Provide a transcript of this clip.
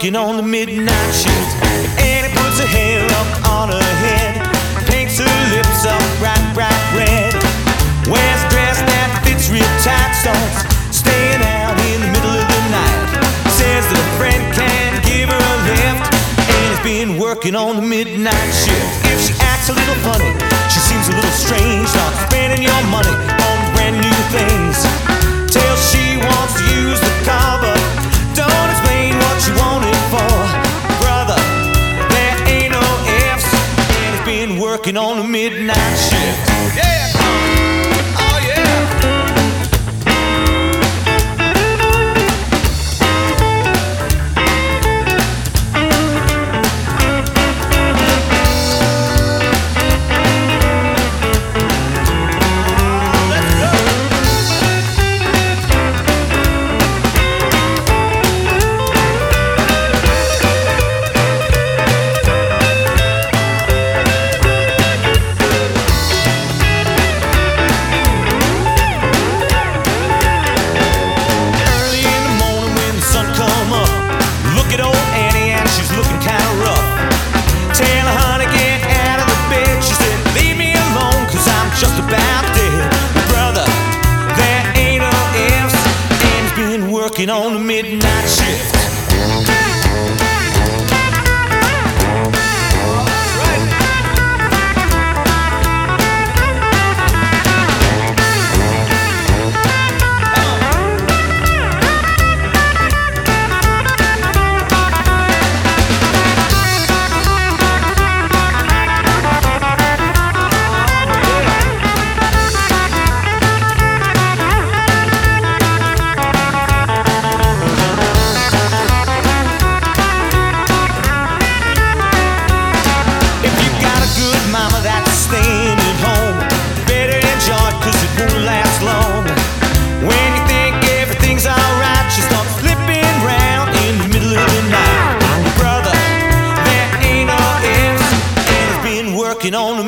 working on the midnight shift. And he puts her hair up on her head, paints her lips up bright, bright red, wears a dress that fits real tight, starts staying out in the middle of the night, says that a friend can give her a lift, and has been working on the midnight shift. If she acts a little funny, she seems a little strange, starts spending your money on brand new things, till she wants to use the car, but don't explain what you want it for. Brother, there ain't no ifs, and it's been working on the midnight shift. Yeah! Oh yeah! Working on the midnight shift. Working on